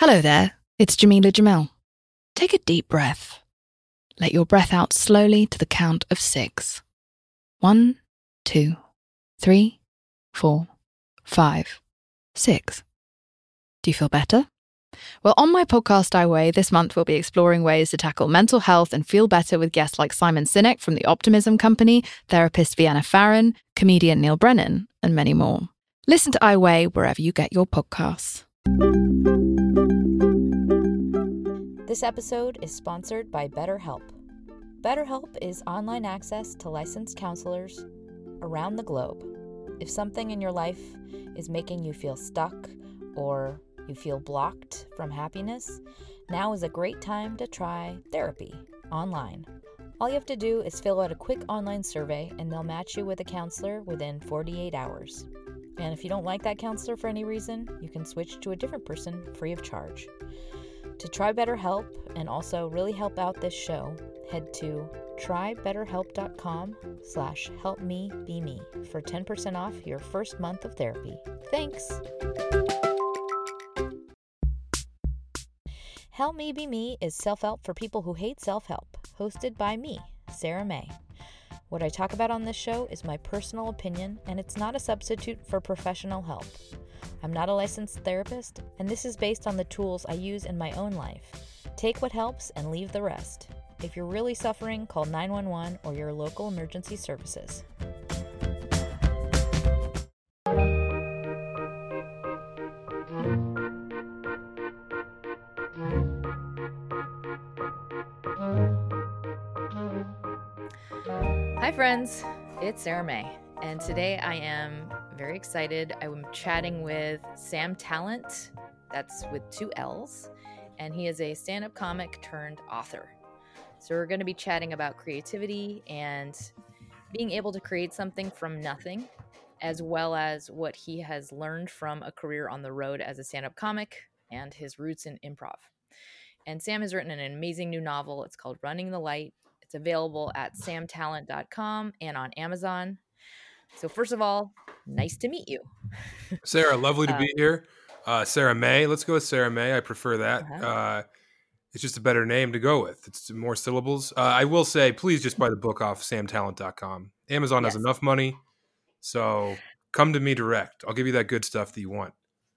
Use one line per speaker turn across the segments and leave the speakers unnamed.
Hello there, it's Jamila Jamel. Take a deep breath. Let your breath out slowly to the count of 6. 1, 2, 3, 4, 5, 6. Do you feel better? Well, on my podcast, I Weigh, this month we'll be exploring ways to tackle mental health and feel better with guests like Simon Sinek from The Optimism Company, therapist Vienna Farron, comedian Neil Brennan, and many more. Listen to I Weigh wherever you get your podcasts.
This episode is sponsored by BetterHelp. BetterHelp is online access to licensed counselors around the globe. If something in your life is making you feel stuck or you feel blocked from happiness, now is a great time to try therapy online. All you have to do is fill out a quick online survey and they'll match you with a counselor within 48 hours. And if you don't like that counselor for any reason, you can switch to a different person free of charge. To try BetterHelp and also really help out this show, head to trybetterhelp.com/helpmebeme for 10% off your first month of therapy. Thanks! Help Me Be Me is self-help for people who hate self-help, hosted by me, Sarah May. What I talk about on this show is my personal opinion, and it's not a substitute for professional help. I'm not a licensed therapist, and this is based on the tools I use in my own life. Take what helps and leave the rest. If you're really suffering, call 911 or your local emergency services. Hi friends, it's Sarah May, and today I am very excited. I'm chatting with Sam Tallent, that's with 2 L's, and he is a stand-up comic turned author. So we're going to be chatting about creativity and being able to create something from nothing, as well as what he has learned from a career on the road as a stand-up comic and his roots in improv. And Sam has written an amazing new novel. It's called Running the Light. It's available at samtallent.com and on Amazon. So first of all, nice to meet you.
Sarah, lovely to be here. Sarah May. Let's go with Sarah May. I prefer that. It's just a better name to go with. It's more syllables. I will say, please just buy the book off samtallent.com. Amazon has enough money, so come to me direct. I'll give you that good stuff that you want.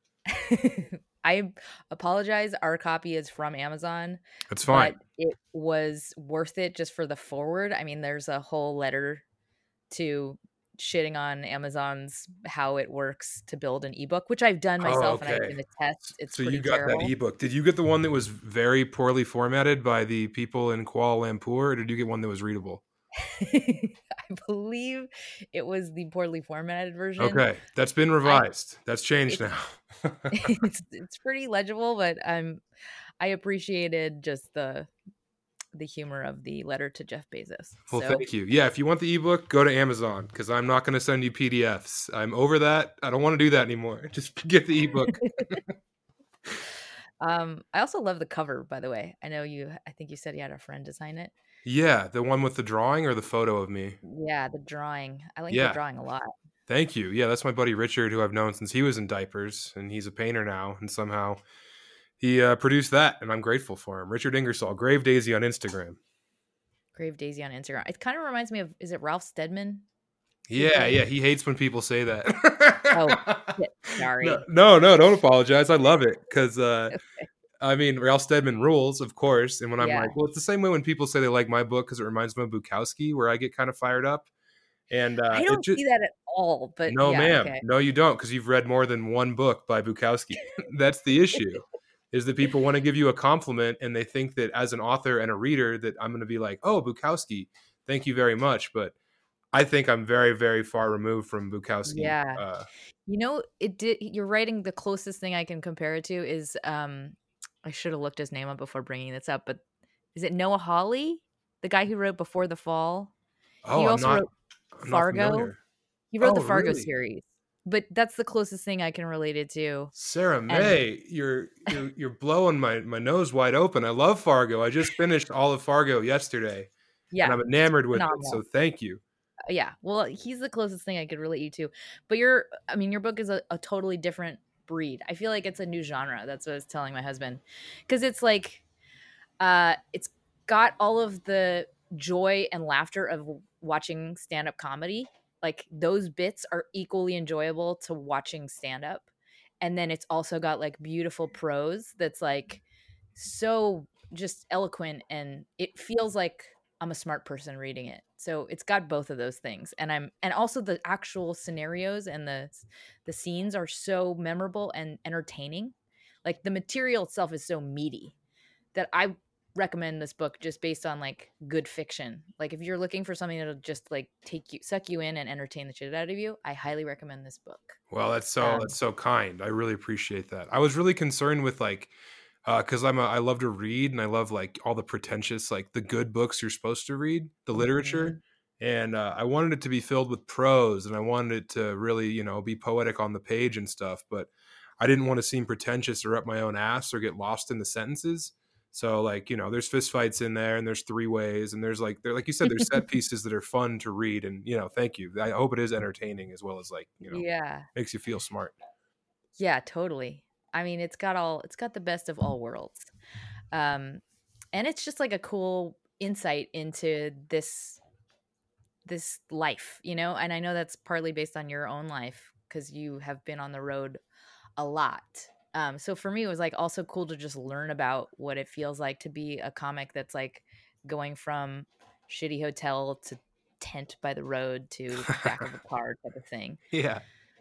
I apologize. Our copy is from Amazon.
That's fine.
But it was worth it just for the forward. I mean, there's a whole letter to shitting on Amazon's how it works to build an ebook, which I've done myself and I can attest. It's pretty terrible.
So you got that ebook. Did you get the one that was very poorly formatted by the people in Kuala Lumpur, or did you get one that was readable?
I believe it was the poorly formatted version.
Okay, that's been revised. That's changed now.
it's pretty legible, but I appreciated just the humor of the letter to Jeff Bezos.
Well, thank you. Yeah, if you want the ebook, go to Amazon because I'm not going to send you PDFs. I'm over that. I don't want to do that anymore. Just get the ebook.
I also love the cover, by the way. I think you said you had a friend design it.
Yeah, the one with the drawing or the photo of me?
Yeah, the drawing. I like the drawing a lot.
Thank you. Yeah, that's my buddy Richard, who I've known since he was in diapers, and he's a painter now, and somehow he produced that, and I'm grateful for him. Richard Ingersoll, Grave Daisy on Instagram.
Grave Daisy on Instagram. It kind of reminds me of, is it Ralph Steadman?
Yeah, he hates when people say that.
Oh, shit. Sorry.
No, don't apologize. I love it because, okay. I mean, Ralph Steadman rules, of course. And when I'm like, well, it's the same way when people say they like my book because it reminds them of Bukowski, where I get kind of fired up. And
I don't see that at all. But
no, ma'am.
Okay.
No, you don't, because you've read more than one book by Bukowski. That's the issue. Is that people want to give you a compliment and they think that as an author and a reader that I'm going to be like, oh, Bukowski, thank you very much. But I think I'm very, very far removed from Bukowski.
Yeah. You're writing, the closest thing I can compare it to is, I should have looked his name up before bringing this up, but is it Noah Hawley? The guy who wrote Before the Fall?
Oh,
he also wrote Fargo. He wrote the Fargo
really?
series. But that's the closest thing I can relate it to.
Sarah May, you're blowing my nose wide open. I love Fargo. I just finished all of Fargo yesterday.
Yeah.
And I'm enamored with it, so thank you.
Yeah. Well, he's the closest thing I could relate you to. But your book is a totally different breed. I feel like it's a new genre. That's what I was telling my husband, because it's like it's got all of the joy and laughter of watching stand-up comedy. Like those bits are equally enjoyable to watching stand-up, and then it's also got like beautiful prose that's like so just eloquent, and it feels like I'm a smart person reading it. So it's got both of those things, and also the actual scenarios and the scenes are so memorable and entertaining. Like the material itself is so meaty that I recommend this book just based on like good fiction. Like if you're looking for something that'll just like suck you in and entertain the shit out of you, I highly recommend this book.
Well, that's so kind. I really appreciate that. I was really concerned with like because I love to read and I love like all the pretentious like the good books you're supposed to read, the literature, and I wanted it to be filled with prose and I wanted it to really be poetic on the page and stuff, but I didn't want to seem pretentious or up my own ass or get lost in the sentences. So like there's fist fights in there and there's three ways and there's like you said there's set pieces that are fun to read and thank you. I hope it is entertaining as well as like
Yeah.
makes you feel smart.
Yeah, totally. I mean, it's got the best of all worlds. And it's just like a cool insight into this life, and I know that's partly based on your own life because you have been on the road a lot. So for me, it was like also cool to just learn about what it feels like to be a comic that's like going from shitty hotel to tent by the road to back of a car type of thing.
Yeah.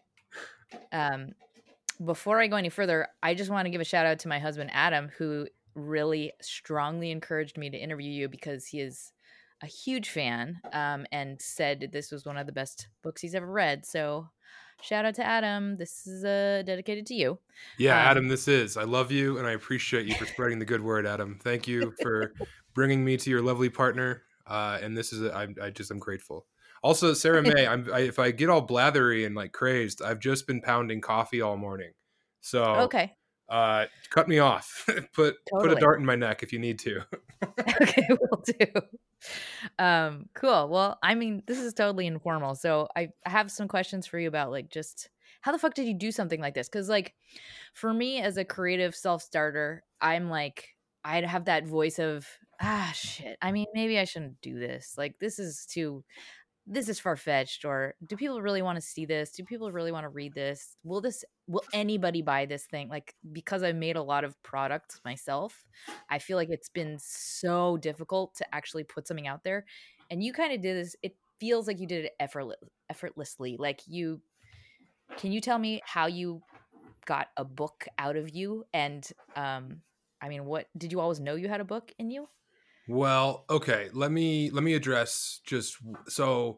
Before I go any further, I just want to give a shout out to my husband, Adam, who really strongly encouraged me to interview you because he is a huge fan, and said this was one of the best books he's ever read. So shout out to Adam. This is dedicated to you.
Yeah, Adam, this is. I love you and I appreciate you for spreading the good word, Adam. Thank you for bringing me to your lovely partner. And this is, I'm grateful. Also, Sarah May, if I get all blathery and like crazed, I've just been pounding coffee all morning. So,
okay.
Cut me off. Put a dart in my neck if you need to.
Okay, will do. Cool. Well, I mean, this is totally informal. So I have some questions for you about like just how the fuck did you do something like this? Because like for me as a creative self-starter, I'm like, I'd have that voice of, shit. I mean, maybe I shouldn't do this. Like this is far-fetched, or do people really want to see this? Do people really want to read this? Will anybody buy this thing? Like, because I made a lot of products myself, I feel like it's been so difficult to actually put something out there. And you kind of did this. It feels like you did it effortlessly. Like can you tell me how you got a book out of you? And I mean, what did you always know you had a book in you?
Well, okay, let me address just so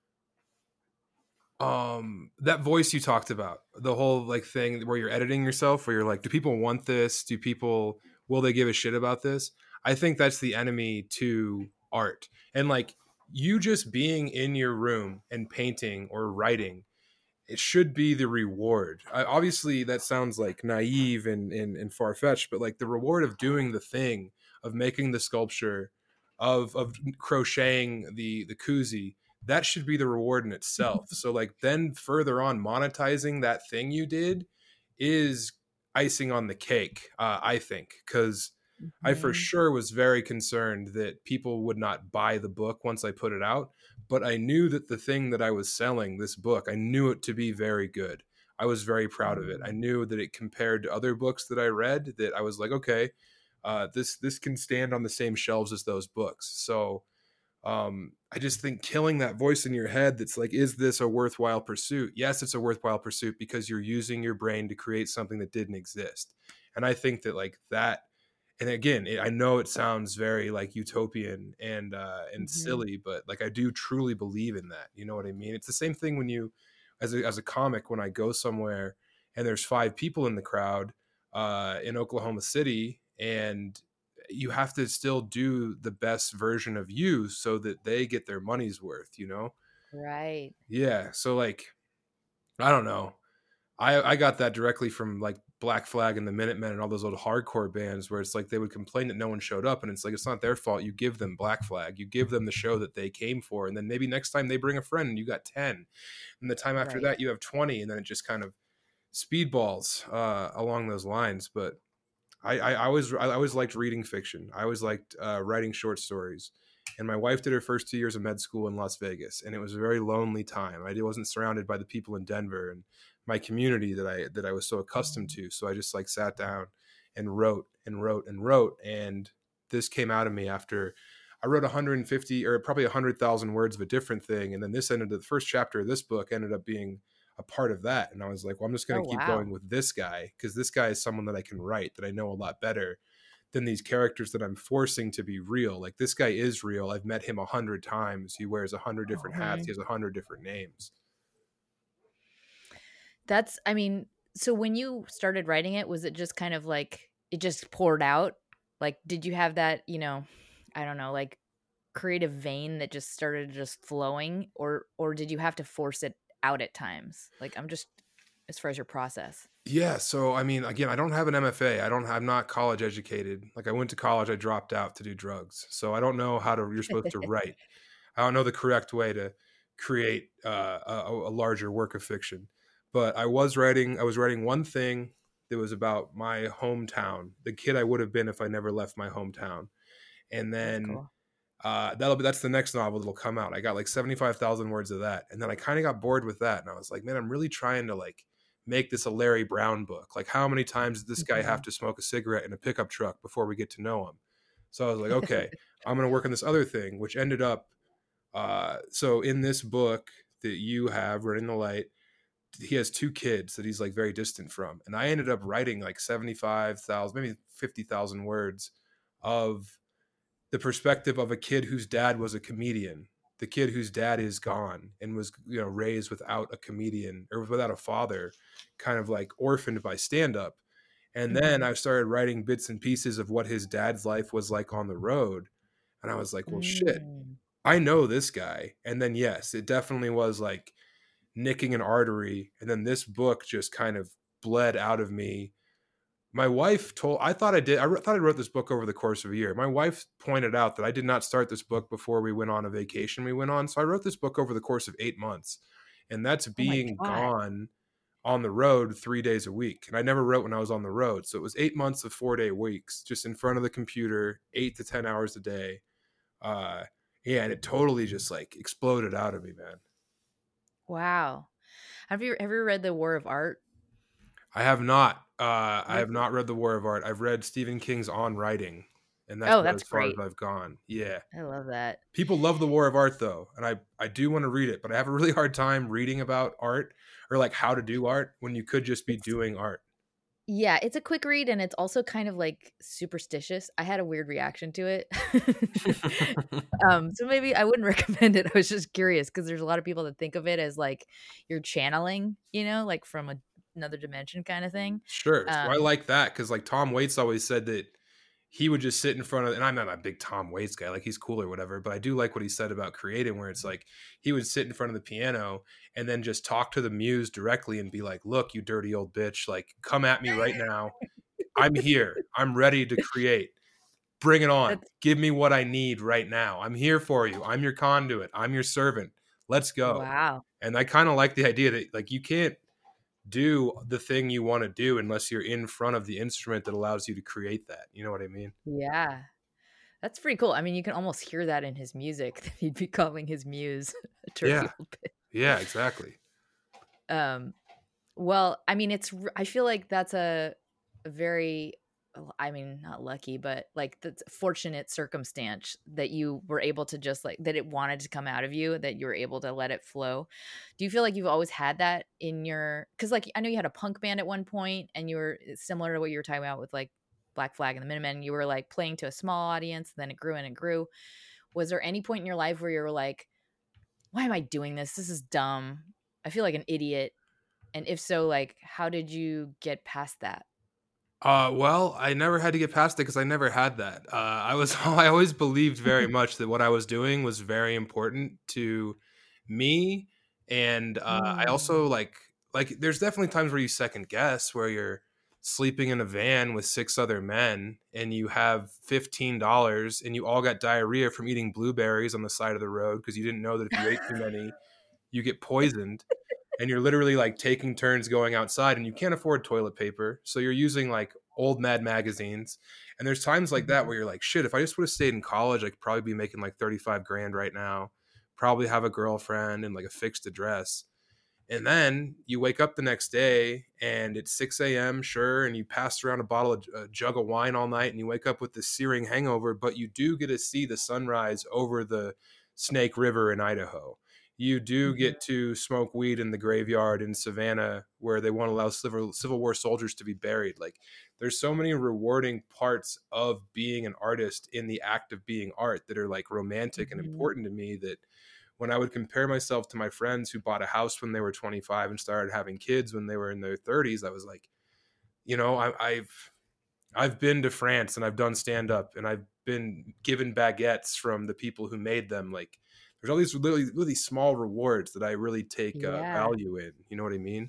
that voice you talked about, the whole like thing where you're editing yourself, where you're like, do people want this? Will they give a shit about this? I think that's the enemy to art. And like you just being in your room and painting or writing, it should be the reward. Obviously that sounds like naive and far-fetched, but like the reward of doing the thing, of making the sculpture, of crocheting the koozie, that should be the reward in itself. So like then further on, monetizing that thing you did is icing on the cake, I think, because I for sure was very concerned that people would not buy the book once I put it out. But I knew that the thing that I was selling, this book, I knew it to be very good. I was very proud of it. I knew that it compared to other books that I read, that I was like, okay, this can stand on the same shelves as those books. So I just think killing that voice in your head that's like, is this a worthwhile pursuit? Yes, it's a worthwhile pursuit because you're using your brain to create something that didn't exist. And I think that like that, and again, I know it sounds very like utopian and silly, but like I do truly believe in that. You know what I mean? It's the same thing when you, as a comic, when I go somewhere and there's 5 people in the crowd in Oklahoma City, and you have to still do the best version of you so that they get their money's worth, Right. Yeah. So like, I don't know. I got that directly from like Black Flag and the Minutemen and all those old hardcore bands where it's like they would complain that no one showed up, and it's like it's not their fault. You give them Black Flag, you give them the show that they came for, and then maybe next time they bring a friend and you got 10, and the time after that you have 20, and then it just kind of speedballs along those lines. But I always liked reading fiction. I always liked writing short stories. And my wife did her first 2 years of med school in Las Vegas, and it was a very lonely time. I wasn't surrounded by the people in Denver and my community that I was so accustomed to. So I just like sat down and wrote and wrote and wrote. And this came out of me after I wrote 150 or probably 100,000 words of a different thing. And then the first chapter of this book ended up being a part of that. And I was like, well, I'm just going
Oh,
to keep
wow.
going with this guy, because this guy is someone that I can write, that I know a lot better than these characters that I'm forcing to be real. Like, this guy is real. I've met him 100 times. He wears 100 different hats. He has 100 different names.
I mean, so when you started writing it, was it just kind of like it just poured out? Like, did you have that, I don't know, like creative vein that just started just flowing, or did you have to force it out at times? Like, I'm just as far as your process.
Yeah. So, I mean, again, I don't have an MFA. I'm not college educated. Like, I went to college, I dropped out to do drugs. So I don't know you're supposed to write. I don't know the correct way to create a larger work of fiction. But I was writing one thing that was about my hometown, the kid I would have been if I never left my hometown. And
That's
then
cool.
that's the next novel that'll come out. I got like 75,000 words of that. And then I kind of got bored with that. And I was like, man, I'm really trying to like make this a Larry Brown book. Like, how many times did this guy have to smoke a cigarette in a pickup truck before we get to know him? So I was like, okay, I'm going to work on this other thing, which ended up, so in this book that you have, Running the Light, he has two kids that he's like very distant from. And I ended up writing like 75,000, maybe 50,000 words of the perspective of a kid whose dad was a comedian, the kid whose dad is gone and was, raised without a comedian or without a father, kind of like orphaned by stand up. And then I started writing bits and pieces of what his dad's life was like on the road. And I was like, well, shit,
Mm.
I know this guy. And then, yes, it definitely was like nicking an artery. And then this book just kind of bled out of me. My wife I thought I wrote this book over the course of a year. My wife pointed out that I did not start this book before we went on a vacation we went on. So I wrote this book over the course of 8 months. And that's
Oh my
being
God.
gone on the road 3 days a week. And I never wrote when I was on the road. So it was 8 months of 4-day weeks, just in front of the computer, 8 to 10 hours a day. Yeah, and it totally just like exploded out of me, man.
Wow. Have you ever read The War of Art?
I have not. I have not read The War of Art. I've read Stephen King's On Writing, and that's
Oh,
about
that's
as far as
great.
I've gone. Yeah.
I love that.
People love The War of Art, though, and I do want to read it, but I have a really hard time reading about art or like how to do art when you could just be doing art.
Yeah, it's a quick read, and it's also kind of like superstitious. I had a weird reaction to it. So maybe I wouldn't recommend it. I was just curious because there's a lot of people that think of it as like you're channeling, like from another dimension kind of thing.
Sure. So I like that because like Tom Waits always said that he would just sit in front of, and I'm not a big Tom Waits guy, like he's cool or whatever, but I do like what he said about creating, where it's like he would sit in front of the piano and then just talk to the muse directly and be like, look, you dirty old bitch, like come at me right now. I'm here. I'm ready to create. Bring it on. Give me what I need right now. I'm here for you. I'm your conduit. I'm your servant. Let's go.
Wow.
And I kind of like the idea that like you can't do the thing you want to do unless you're in front of the instrument that allows you to create that. You know what I mean?
Yeah. That's pretty cool. I mean, you can almost hear that in his music that he'd be calling his muse a dirty old bitch.
Yeah, exactly.
Well, I mean, I feel like that's a very, I mean, not lucky, but like the fortunate circumstance that you were able to just like that it wanted to come out of you, that you were able to let it flow. Do you feel like you've always had that in because like I know you had a punk band at one point and you were similar to what you were talking about with like Black Flag and the Minutemen, you were like playing to a small audience, then it grew and it grew. Was there any point in your life where you were like, why am I doing this? This is dumb. I feel like an idiot. And if so, like, how did you get past that?
Well, I never had to get past it because I never had that. I always believed very much that what I was doing was very important to me. And I also like, there's definitely times where you second guess, where you're sleeping in a van with 6 other men and you have $15 and you all got diarrhea from eating blueberries on the side of the road because you didn't know that if you ate too many, you get poisoned. and you're literally like taking turns going outside, and you can't afford toilet paper, so you're using like old Mad magazines. And there's times like that where you're like, shit, if I just would have stayed in college, I could probably be making like 35 grand right now, probably have a girlfriend and like a fixed address. And then you wake up the next day and it's 6 a.m., sure, and you pass around a jug of wine all night, and you wake up with this searing hangover, but you do get to see the sunrise over the Snake River in Idaho. You do get to smoke weed in the graveyard in Savannah where they won't allow Civil War soldiers to be buried. Like, there's so many rewarding parts of being an artist in the act of being art that are like romantic and important to me, that when I would compare myself to my friends who bought a house when they were 25 and started having kids when they were in their 30s, I was like, you know, I've been to France and I've done stand up and I've been given baguettes from the people who made them. Like, there's all these really, really small rewards that I really take value in. You know what I mean?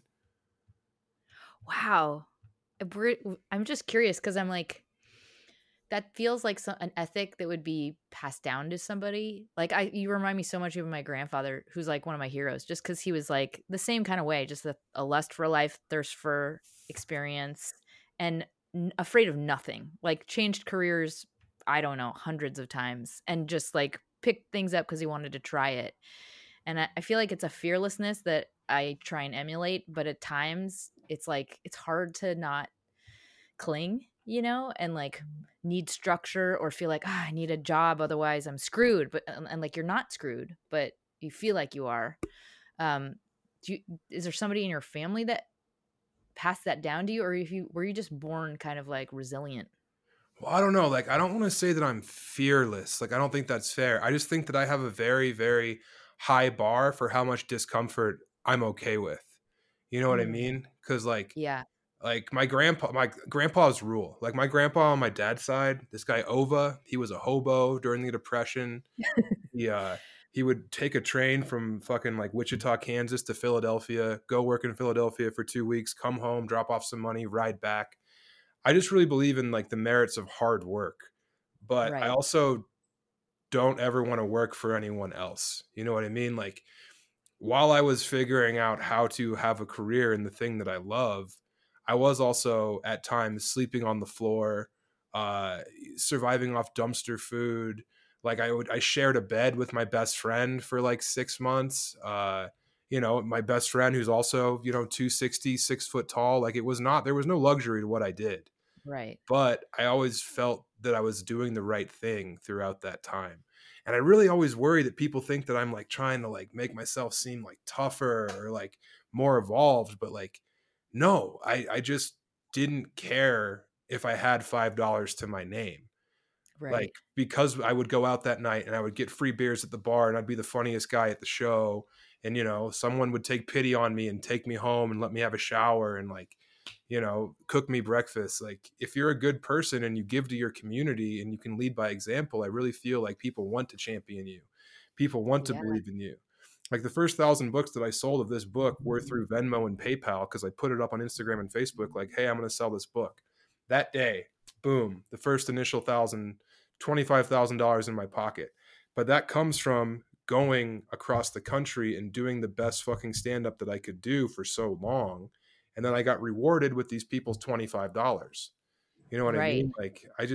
Wow. I'm just curious because I'm like, that feels like an ethic that would be passed down to somebody. Like, you remind me so much of my grandfather, who's like one of my heroes, just because he was like the same kind of way, just a lust for life, thirst for experience, and afraid of nothing. Like, changed careers, I don't know, hundreds of times, and just like picked things up because he wanted to try it. And I feel like it's a fearlessness that I try and emulate, but at times it's like it's hard to not cling, you know, and like need structure or feel like, I need a job, otherwise I'm screwed. But and like, you're not screwed, but you feel like you are. Is there somebody in your family that passed that down to you, or were you just born kind of like resilient?
Well, I don't know. Like, I don't want to say that I'm fearless. Like, I don't think that's fair. I just think that I have a very, very high bar for how much discomfort I'm okay with. You know what I mean? Because like my grandpa's rule. Like, my grandpa on my dad's side, this guy Ova, he was a hobo during the Depression. He would take a train from fucking like Wichita, Kansas to Philadelphia, go work in Philadelphia for 2 weeks, come home, drop off some money, ride back. I just really believe in like the merits of hard work, but I also don't ever want to work for anyone else. You know what I mean? Like, while I was figuring out how to have a career in the thing that I love, I was also at times sleeping on the floor, surviving off dumpster food. Like, I shared a bed with my best friend for like 6 months. You know, my best friend who's also, you know, 260, 6 foot tall. Like, there was no luxury to what I did.
Right.
But I always felt that I was doing the right thing throughout that time. And I really always worry that people think that I'm like trying to like make myself seem like tougher or like more evolved. But like, no, I just didn't care if I had $5 to my name.
Right.
Like, because I would go out that night and I would get free beers at the bar and I'd be the funniest guy at the show. And, you know, someone would take pity on me and take me home and let me have a shower and like, you know, cook me breakfast. Like, if you're a good person and you give to your community and you can lead by example, I really feel like people want to champion you. People want to believe in you. Like, the first 1,000 books that I sold of this book were through Venmo and PayPal, because I put it up on Instagram and Facebook like, hey, I'm going to sell this book. That day, boom, the first initial $25,000 in my pocket. But that comes from going across the country and doing the best fucking stand-up that I could do for so long. And then I got rewarded with these people's $25. You know what I mean? Like, I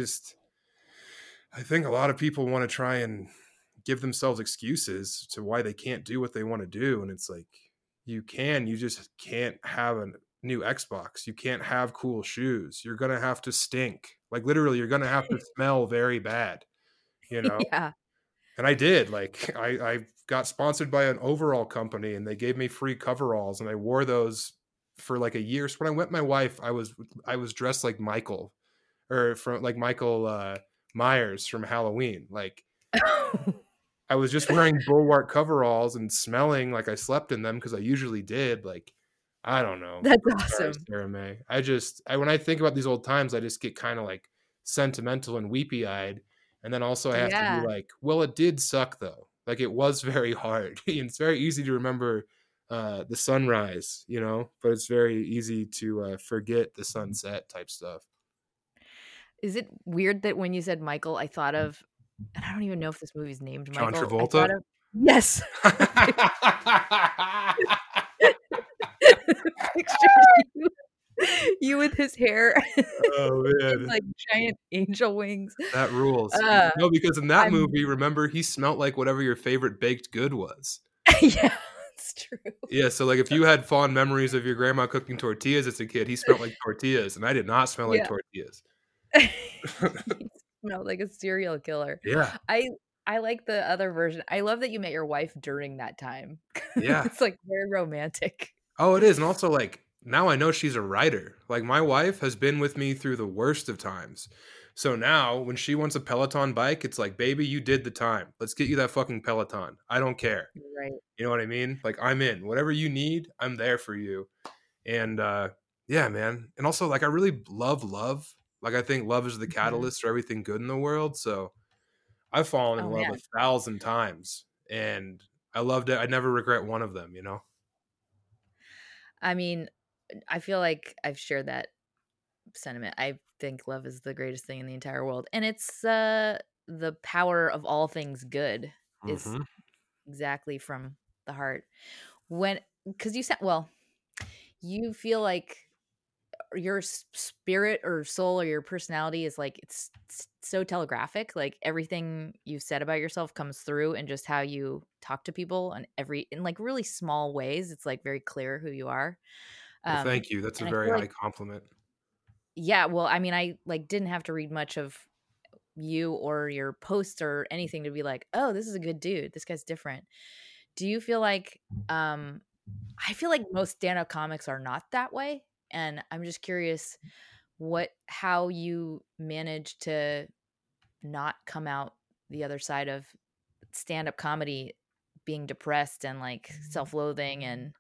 think a lot of people want to try and give themselves excuses to why they can't do what they want to do. And it's like, you just can't have a new Xbox. You can't have cool shoes. You're going to have to stink. Like, literally, you're going to have to smell very bad, you know?
Yeah.
And I did. Like, I got sponsored by an overall company and they gave me free coveralls and I wore those for like a year. So when I met my wife, I was dressed like Michael, or from like Michael Myers from Halloween. Like, I was just wearing Bulwark coveralls and smelling like I slept in them because I usually did. Like, I don't know.
That's awesome.
Sarah May. When I think about these old times, I just get kind of like sentimental and weepy eyed. And then also I have to be like, well, it did suck though. Like, it was very hard. It's very easy to remember the sunrise, you know, but it's very easy to forget the sunset type stuff.
Is it weird that when you said Michael, I thought of, and I don't even know if this movie's named
John
Michael.
Travolta?
Yes. You with his hair
Oh
and
man,
like giant angel wings.
that rules.
Uh,
No, because in that
I'm
movie, remember, he smelt like whatever your favorite baked good was.
yeah, it's true.
Yeah, so like if you had fond memories of your grandma cooking tortillas as a kid, he smelled like tortillas, and I did not smell like
Yeah.
tortillas.
He smelled like a serial killer.
Yeah,
I I like the other version. I love that you met your wife during that time.
yeah.
It's, like, very romantic.
Oh, it is, and also, like, now I know she's a writer. Like, my wife has been with me through the worst of times. So now when she wants a Peloton bike, it's like, "Baby, you did the time. Let's get you that fucking Peloton. I don't care."
Right.
You know what I mean? Like, I'm in. Whatever you need, I'm there for you. And, yeah, man. And also, like, I really love love. Like, I think love is the
Mhm.
catalyst for everything good in the world, so I've fallen in
Oh,
love
man.
1,000 times, and I loved it. I never regret one of them, you know?
I mean, I feel like I've shared that sentiment. I think love is the greatest thing in the entire world, and it's, the power of all things good is
Mhm.
exactly from the heart. When because you said well, you feel like your spirit or soul or your personality is like it's so telegraphic, like everything you've said about yourself comes through and just how you talk to people and every in like really small ways it's like very clear who you are.
Well, thank you. That's a
And I
very
feel
high
like
compliment.
yeah, well, I mean, I like didn't have to read much of you or your posts or anything to be like, oh, this is a good dude, this guy's different. Do you feel like um I feel like most stand-up comics are not that way, and I'm just curious how you manage to not come out the other side of stand-up comedy being depressed and like self-loathing and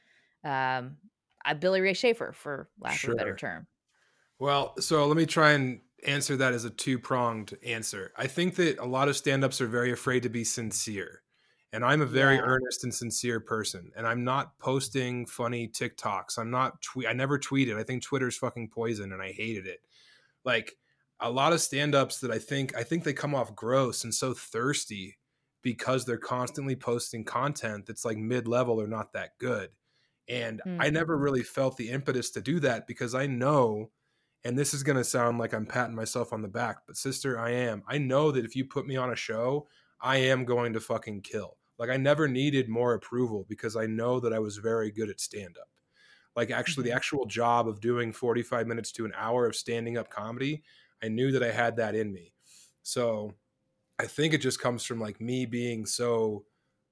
um Billy Ray Schaefer for lack of a better
Sure.
term.
Well, so let me try and answer that as a two-pronged answer. I think that a lot of stand-ups are very afraid to be sincere. And I'm a very
Yeah.
earnest and sincere person. And I'm not posting funny TikToks. I never tweeted. I think Twitter's fucking poison and I hated it. Like a lot of stand-ups that I think they come off gross and so thirsty because they're constantly posting content that's like mid-level or not that good. And I
Mm.
never really felt the impetus to do that because I know, and this is going to sound like I'm patting myself on the back, but sister, I know that if you put me on a show, I am going to fucking kill. Like I never needed more approval because I know that I was very good at stand up. Like actually the
Mhm.
actual job of doing 45 minutes to an hour of standing up comedy, I knew that I had that in me. So I think it just comes from like me being so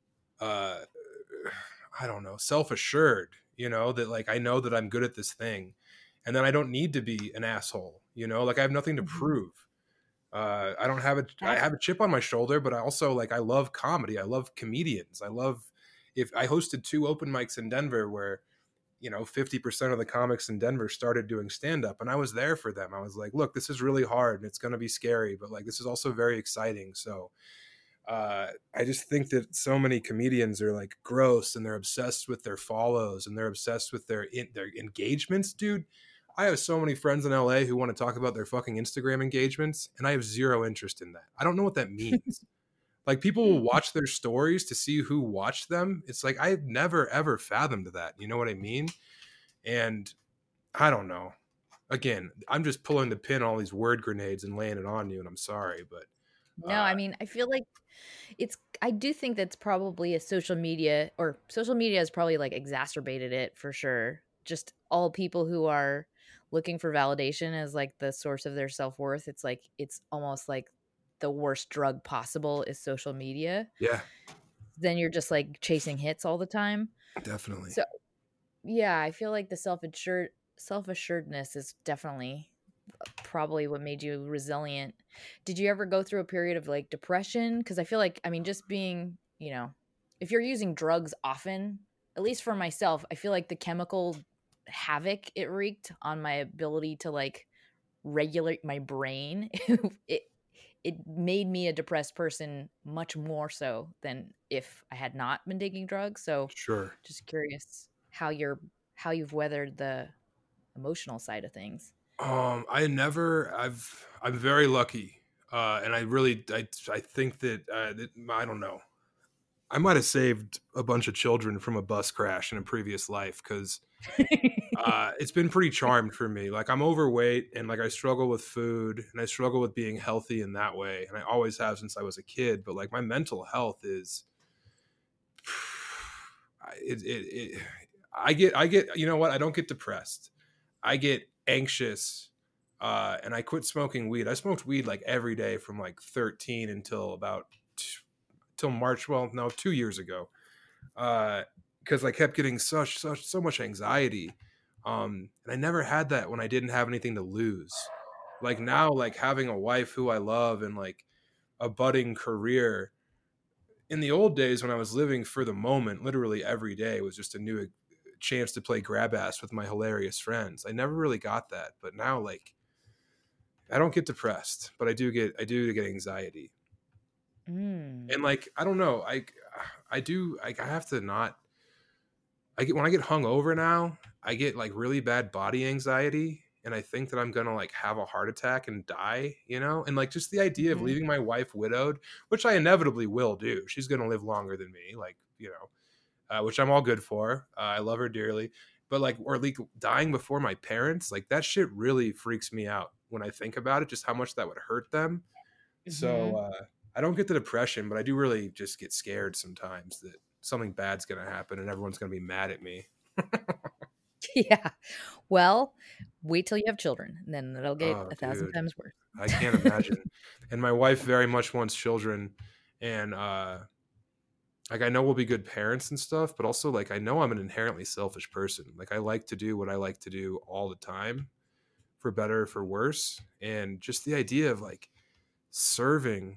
uh I don't know, self-assured, that like I know that I'm good at this thing. And then I don't need to be an asshole, like I have nothing to
Mhm.
prove. I
That's
have a chip on my shoulder, but I also like I love comedy. I love comedians. If I hosted 2 open mics in Denver where 50% of the comics in Denver started doing stand up and I was there for them. I was like, look, this is really hard and it's going to be scary, but like this is also very exciting. So I just think that so many comedians are like gross and they're obsessed with their follows and they're obsessed with their engagements, dude. I have so many friends in LA who want to talk about their fucking Instagram engagements, and I have zero interest in that. I don't know what that means. Like people will watch their stories to see who watched them. It's like I've never ever fathomed that. You know what I mean? And I don't know. Again, I'm just pulling the pin on all these word grenades and laying it on you, and I'm sorry, but
no,
uh,
I mean, I feel like I do think that's probably a social media has probably like exacerbated it for sure. Just all people who are looking for validation as like the source of their self-worth. It's like it's almost like the worst drug possible is social media.
yeah,
Then you're just like chasing hits all the time.
definitely.
So yeah, I feel like the self-assuredness is definitely probably what made you resilient. Did you ever go through a period of like depression? Because I feel like, I mean, just being, if you're using drugs often, at least for myself, I feel like the chemical havoc it wreaked on my ability to like regulate my brain, it it made me a depressed person much more so than if I had not been taking drugs. So
Sure.
just curious how you've weathered the emotional side of things.
I'm very lucky. And I think that I don't know. I might have saved a bunch of children from a bus crash in a previous life because It's been pretty charmed for me. Like I'm overweight and like I struggle with food and I struggle with being healthy in that way. And I always have since I was a kid. But like my mental health is, I get, you know what? I don't get depressed. I get anxious. And I quit smoking weed. I smoked weed like every day from like 13 until about till March. Well, no, 2 years ago. Because I kept getting so much anxiety. And I never had that when I didn't have anything to lose. Like now, like having a wife who I love and like a budding career. In the old days when I was living for the moment, literally every day was just a new chance to play grab ass with my hilarious friends. I never really got that, but now like I don't get depressed, but I do get anxiety. And like I don't know, I have to not. When I get hungover now, I get like really bad body anxiety, and I think that I'm gonna like have a heart attack and die, you know. And like just the idea of leaving my wife widowed, which I inevitably will do. She's gonna live longer than me, like you know, which I'm all good for. I love her dearly, but like or like dying before my parents, like that shit really freaks me out when I think about it. Just how much that would hurt them. So I don't get the depression, but I do really just get scared sometimes that something bad's going to happen and everyone's going to be mad at me.
Yeah. Well, wait till you have children, and then it'll get 1,000 times worse.
I can't imagine. And my wife very much wants children. And like I know we'll be good parents and stuff, but also like I know I'm an inherently selfish person. Like I like to do what I like to do all the time, for better or for worse. And just the idea of like serving,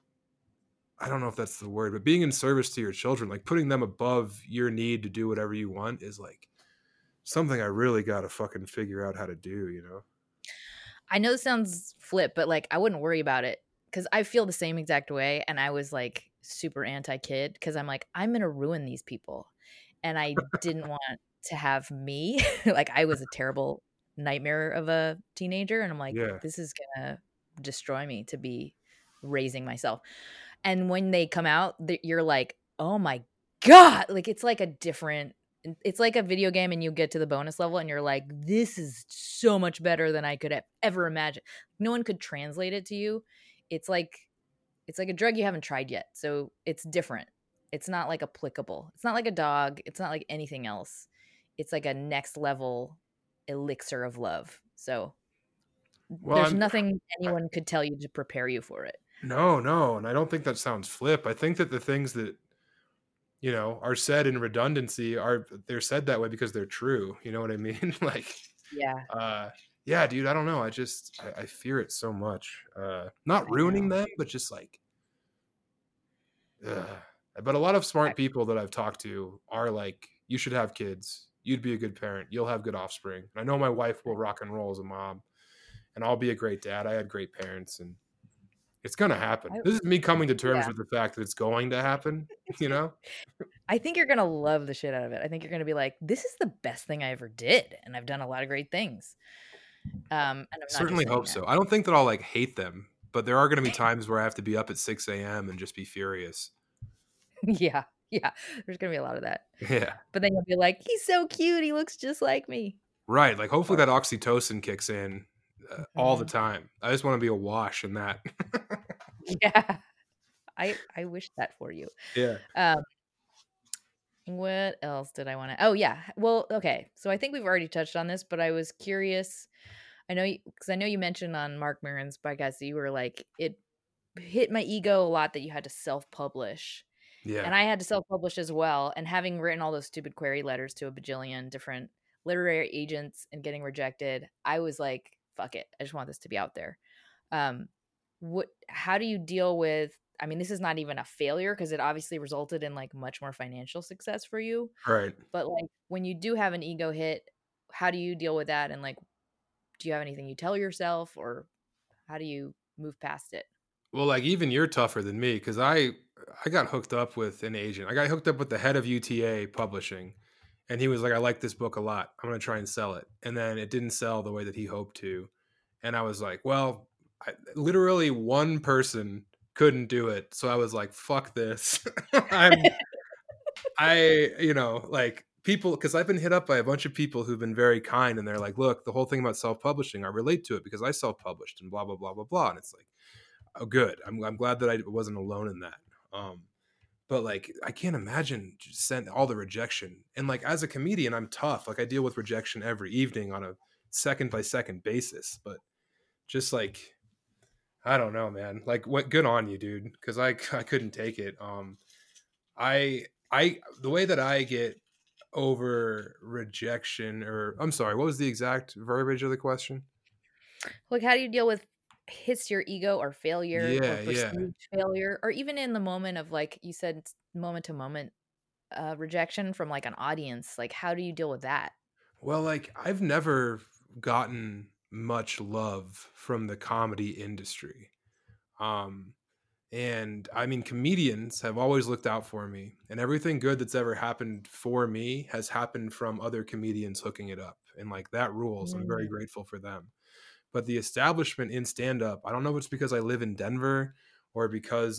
I don't know if that's the word, but being in service to your children, like putting them above your need to do whatever you want is like something I really got to fucking figure out how to do, you know?
I know this sounds flip, but like I wouldn't worry about it because I feel the same exact way. And I was like super anti-kid because I'm like, I'm going to ruin these people. And I didn't want to have me. Like I was a terrible nightmare of a teenager. And I'm like, this is going to destroy me to be raising myself. And when they come out, you're like, oh my God. Like it's like a different, it's like a video game and you get to the bonus level and you're like, this is so much better than I could have ever imagined. No one could translate it to you. It's like a drug you haven't tried yet. So it's different. It's not like applicable. It's not like a dog. It's not like anything else. It's like a next level elixir of love. So there's nothing anyone could tell you to prepare you for it.
No. And I don't think that sounds flip. I think that the things that, you know, are said in redundancy they're said that way because they're true. You know what I mean? Like, yeah, dude, I don't know. I fear it so much. Not ruining them, but just like, but a lot of smart people that I've talked to are like, you should have kids. You'd be a good parent. You'll have good offspring. And I know my wife will rock and roll as a mom, and I'll be a great dad. I had great parents, and it's going to happen. This is me coming to terms with the fact that it's going to happen, you know?
I think you're going to love the shit out of it. I think you're going to be like, this is the best thing I ever did. And I've done a lot of great things. And I'm not
certainly hope so. I don't think that I'll like hate them, but there are going to be times where I have to be up at 6 a.m. and just be furious.
Yeah. There's going to be a lot of that.
Yeah.
But then you'll be like, he's so cute. He looks just like me.
Right. Like hopefully that oxytocin kicks in all the time. I just want to be awash in that.
Yeah. I wish that for you.
Yeah.
What else did I want to? Oh yeah. Well, okay. So I think we've already touched on this, but I was curious. I know because I know you mentioned on Mark Maron's podcast that you were like, it hit my ego a lot that you had to self-publish.
Yeah.
And I had to self-publish as well. And having written all those stupid query letters to a bajillion different literary agents and getting rejected, I was like, fuck it. I just want this to be out there. How do you deal with, I mean, this is not even a failure because it obviously resulted in like much more financial success for you.
Right.
But like when you do have an ego hit, how do you deal with that? And like, do you have anything you tell yourself or how do you move past it?
Well, like even you're tougher than me because I got hooked up with an agent. I got hooked up with the head of UTA Publishing, and he was like, I like this book a lot. I'm going to try and sell it. And then it didn't sell the way that he hoped to. And I was like, well, literally one person couldn't do it. So I was like, fuck this. You know, like people, because I've been hit up by a bunch of people who've been very kind, and they're like, look, the whole thing about self-publishing, I relate to it because I self-published and blah blah blah blah blah. And it's like, oh good, I'm glad that I wasn't alone in that. But like, I can't imagine just send all the rejection. And like, as a comedian, I'm tough. Like, I deal with rejection every evening on a second by second basis. But just like, I don't know, man. Like, what? Good on you, dude. Because I couldn't take it. I the way that I get over rejection, or I'm sorry, what was the exact verbiage of the question?
Like, how do you deal with hits your ego or failure or
Yeah.
perceived failure, or even in the moment of, like you said, moment to moment rejection from like an audience? Like, how do you deal with that?
Well, like, I've never gotten much love from the comedy industry. Um, and I mean, comedians have always looked out for me, and everything good that's ever happened for me has happened from other comedians hooking it up. And like, that rules. I'm very
Mm.
grateful for them. But the establishment in stand up, I don't know if it's because I live in Denver or because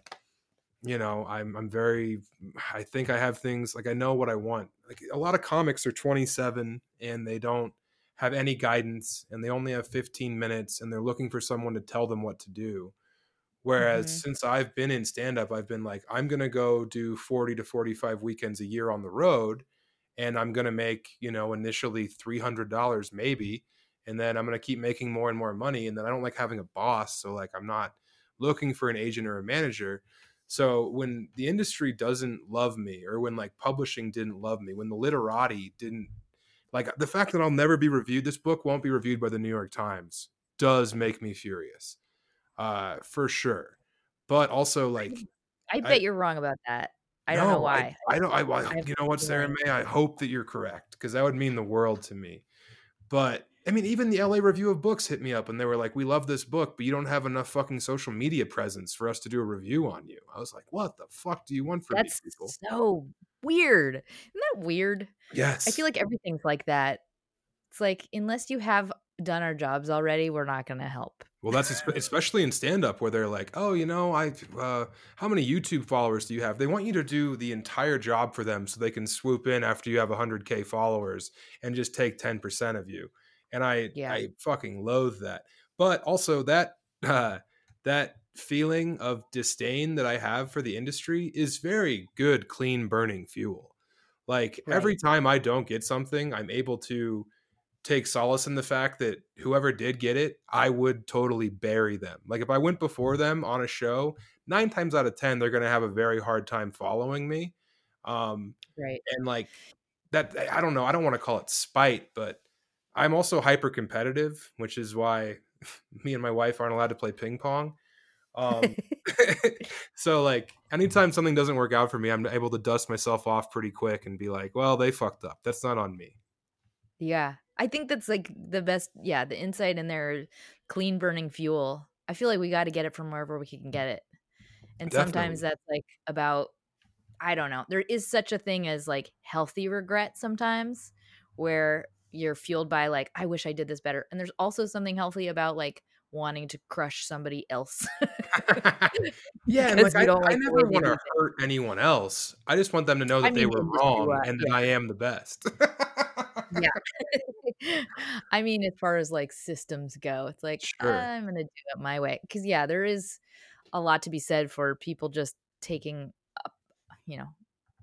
I'm very, I think I have things like, I know what I want. Like, a lot of comics are 27 and they don't have any guidance, and they only have 15 minutes, and they're looking for someone to tell them what to do. Whereas
Mm-hmm.
since I've been in stand up, I've been like, I'm going to go do 40 to 45 weekends a year on the road, and I'm going to make, initially $300 maybe. And then I'm going to keep making more and more money. And then I don't like having a boss. So like, I'm not looking for an agent or a manager. So when the industry doesn't love me, or when like publishing didn't love me, when the literati didn't, like, the fact that I'll never be reviewed, this book won't be reviewed by the New York Times, does make me furious, for sure. But also, like,
I
I
bet you're wrong about that. I don't know
no,
why.
I don't.
I have
You know
a
what, Sarah
feeling.
May? I hope that you're correct, because that would mean the world to me. But I mean, even the LA Review of Books hit me up, and they were like, "We love this book, but you don't have enough fucking social media presence for us to do a review on you." I was like, "What the fuck do you want from me,
That's
people?"
so weird. Isn't that weird? I feel
Yes.
like everything's like that. It's like, unless you have done our jobs already, we're not going to help.
Well, that's especially in stand up, where they're like, "Oh, how many YouTube followers do you have?" They want you to do the entire job for them so they can swoop in after you have 100K followers and just take 10% of you. And
Yeah.
I fucking loathe that. But also, that feeling of disdain that I have for the industry is very good, clean burning fuel. Like,
Right.
every time I don't get something, I'm able to take solace in the fact that whoever did get it, I would totally bury them. Like, if I went before them on a show, 9 times out of 10, they're going to have a very hard time following me.
Right.
And like, that, I don't know, I don't want to call it spite, but I'm also hyper competitive, which is why me and my wife aren't allowed to play ping pong. Um, so like, anytime something doesn't work out for me, I'm able to dust myself off pretty quick and be like, well, they fucked up. That's not on me.
Yeah. I think that's like the best. Yeah. The insight in there, clean burning fuel. I feel like we got to get it from wherever we can get it. And sometimes
Definitely.
that's like about, I don't know. There is such a thing as like healthy regret sometimes, where you're fueled by like, I wish I did this better. And there's also something healthy about like wanting to crush somebody else
Yeah, and like,
because you don't
I
like the way
never
they
wanna
do things.
hurt anyone else. I just want them to know
I
that they
mean,
were
industry
wrong
wise,
and that
yeah.
I am the best.
Yeah. I mean, as far as like systems go, it's like,
Sure.
I'm gonna do it my way. Cause yeah, there is a lot to be said for people just taking up, you know,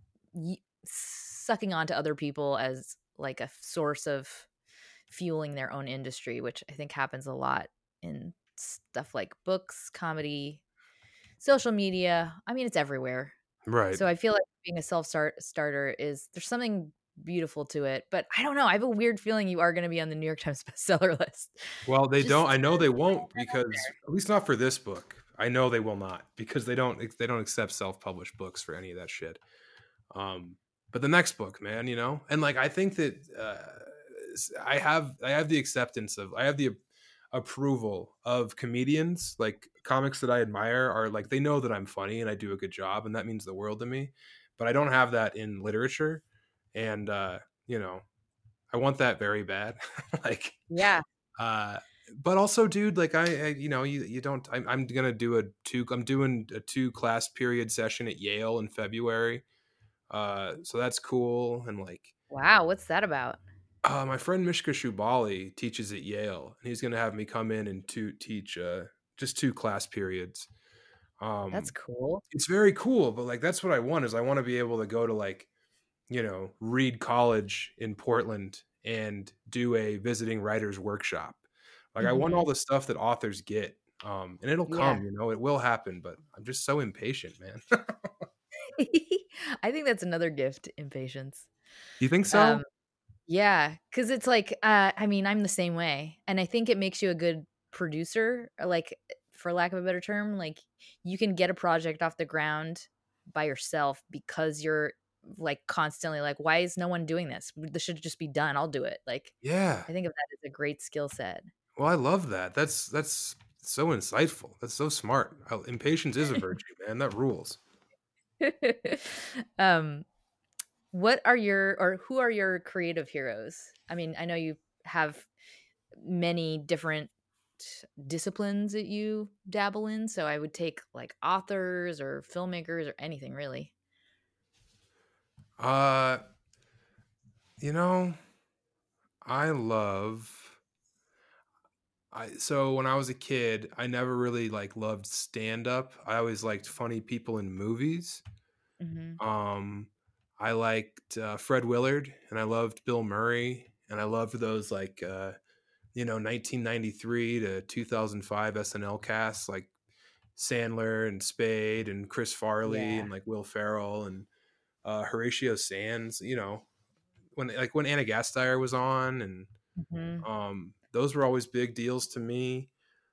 sucking onto other people as like a source of fueling their own industry, which I think happens a lot in stuff like books, comedy, social media. I mean, it's everywhere.
Right.
So I feel like being a self-starter is, there's something beautiful to it, but I don't know. I have a weird feeling you are going to be on the New York Times bestseller list.
Well, they don't,
Just
I know they won't, because at least not for this book. I know they will not, because they don't accept self-published books for any of that shit. Um, but the next book, man, and like, I think that I have the acceptance of, I have the approval of comedians. Like, comics that I admire are like, they know that I'm funny and I do a good job, and that means the world to me. But I don't have that in literature, and you know, I want that very bad. Like,
yeah.
uh, but also, dude, like, you don't. I'm gonna do I'm doing a 2 class period session at Yale in February. So that's cool. And like,
Wow, what's that about?
my friend Mishka Shubali teaches at Yale, and he's going to have me come in and to teach just 2 class periods.
That's
Um,
cool.
it's very cool, but like that's what I want is I want to be able to go to like, Reed College in Portland and do a visiting writers workshop. Like I want all
Hmm.
the stuff that authors get. And it'll
Yeah.
come, it will happen, but I'm just so impatient, man.
I think that's another gift, impatience.
You think so?
Um, yeah, because it's like, I mean, I'm the same way, and I think it makes you a good producer, or like, for lack of a better term, like you can get a project off the ground by yourself because you're like constantly like, why is no one doing this? This should just be done. I'll do it. Like,
Yeah.
I think of that as a great skill set.
Well, I love that. That's so insightful. That's so smart. Impatience is a virtue, man. That rules.
um, what are your or who are your creative heroes? I mean, I know you have many different disciplines that you dabble in, so I would take like authors or filmmakers or anything really.
Uh, you know, I love so when I was a kid, I never really like loved stand up. I always liked funny people in movies.
Mhm.
Um, I liked Fred Willard, and I loved Bill Murray, and I loved those like 1993 to 2005 SNL casts like Sandler and Spade and Chris Farley
Yeah.
and like Will Ferrell and Horatio Sands. When Anna Gasteyer was on, and
Mhm.
those were always big deals to me.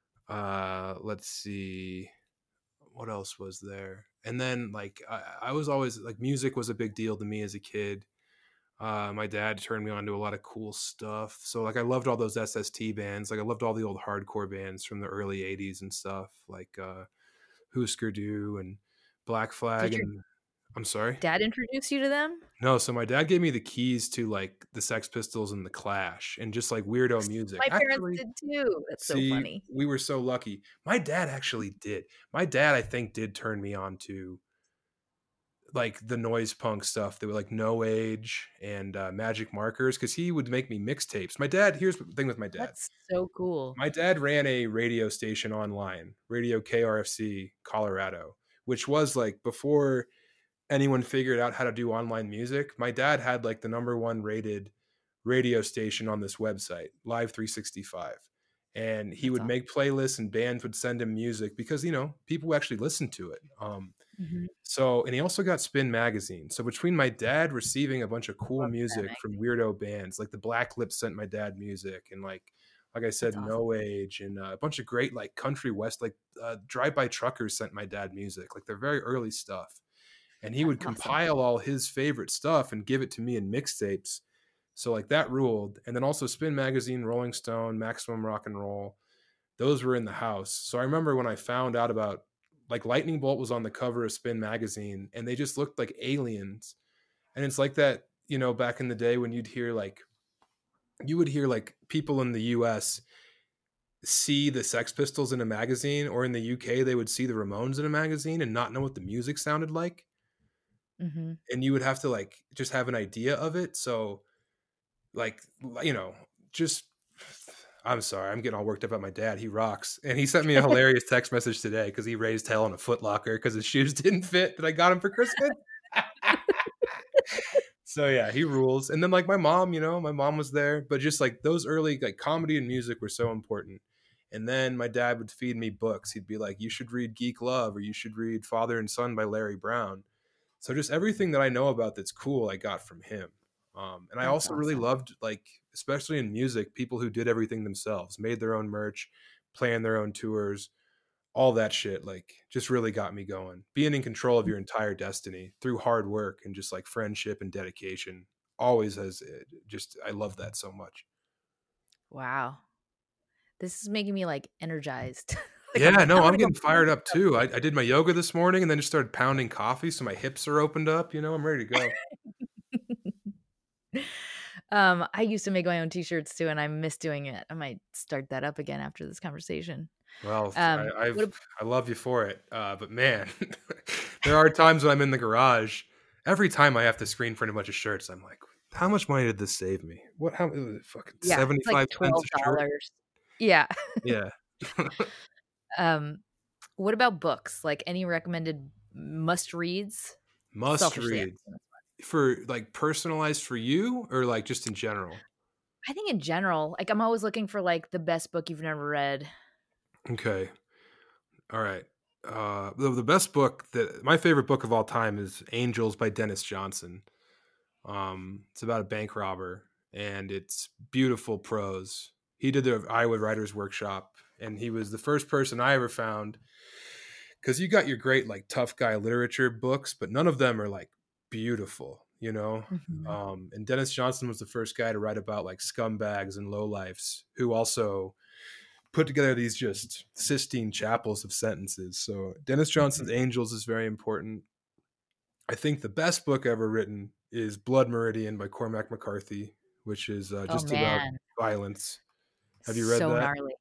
Let's see, what else was there? And then like I was always like music was a big deal to me as a kid. My dad turned me on to a lot of cool stuff. So like I loved all those SST bands. Like I loved all the old hardcore bands from the early 80s and stuff, like Husker Du and Black Flag.
Did your
And I'm sorry.
dad introduce you to them?
No, so my dad gave me the keys to like the Sex Pistols and the Clash and just like weirdo music.
My parents
Actually,
did too. That's so
see,
funny.
we were so lucky. My dad actually did. My dad, I think, did turn me on to like the noise punk stuff that were like No Age and Magic Markers because he would make me mixtapes. My dad, here's the thing with my dad.
That's so cool.
My dad ran a radio station online, Radio KRFC Colorado, which was like before anyone figured out how to do online music. My dad had like the #1 rated radio station on this website, Live 365. And he
That's
would
awesome.
make playlists and bands would send him music because, people actually listened to it.
Mhm.
And he also got Spin Magazine. So between my dad receiving a bunch of cool
Love that
music from
magazine.
weirdo bands, like the Black Lips sent my dad music, and like I
That's
said,
awesome.
No Age, and a bunch of great like country west, like Drive By Truckers sent my dad music, like their very early stuff. And he
That's
would
awesome.
compile all his favorite stuff and give it to me in mixtapes. So like that ruled. And then also Spin Magazine, Rolling Stone, Maximum Rock and Roll, those were in the house. So I remember when I found out about like Lightning Bolt was on the cover of Spin Magazine and they just looked like aliens. And it's like that, back in the day when you would hear like people in the US see the Sex Pistols in a magazine, or in the UK they would see the Ramones in a magazine and not know what the music sounded like.
Mhm.
And you would have to like just have an idea of it. So like, just I'm sorry, I'm getting all worked up about my dad. He rocks. And he sent me a hilarious text message today because he raised hell in a Foot Locker because his shoes didn't fit that I got him for Christmas. So yeah, he rules. And then like my mom was there, but just like those early like comedy and music were so important. And then my dad would feed me books. He'd be like, "You should read Geek Love, or you should read Father and Son by Larry Brown." So just everything that I know about that's cool, I got from him. And I
That's
also really
awesome.
loved, like, especially in music, people who did everything themselves, made their own merch, planned their own tours, all that shit. Like, just really got me going. Being in control of your entire destiny through hard work and just like friendship and dedication always has just, I love that so much.
Wow. This is making me like energized. Like
Yeah, no,
I'm
I'm
gonna go
getting fired up too. I did my yoga this morning and then just started pounding coffee. So my hips are opened up. I'm ready to go.
I used to make my own t-shirts too, and I miss doing it. I might start that up again after this conversation.
Well,
What
I love you for it, but man, there are times when I'm in the garage every time I have to screen print a bunch of shirts, I'm like, how much money did this save me? What? How? Fucking
Yeah, it's like
75 cents a shirt?
$12. Yeah.
Yeah.
Um, what about books? Like any recommended must reads?
Must
Selfishly
read
asking.
for like personalized for you or like just in general?
I think in general, like I'm always looking for like the best book you've never read.
Okay. All right. The best book that my favorite book of all time is Angels by Dennis Johnson. It's about a bank robber and it's beautiful prose. He did the Iowa Writers Workshop and he was the first person I ever found because you got your great like tough guy literature books, but none of them are like beautiful, you know.
Mhm.
And Dennis Johnson was the first guy to write about like scumbags and lowlifes who also put together these just Sistine Chapels of sentences. So Dennis Johnson's Angels is very important. I think the best book ever written is Blood Meridian by Cormac McCarthy, which is
Oh
just about
man,
violence. Have you read
so
that?
gnarly.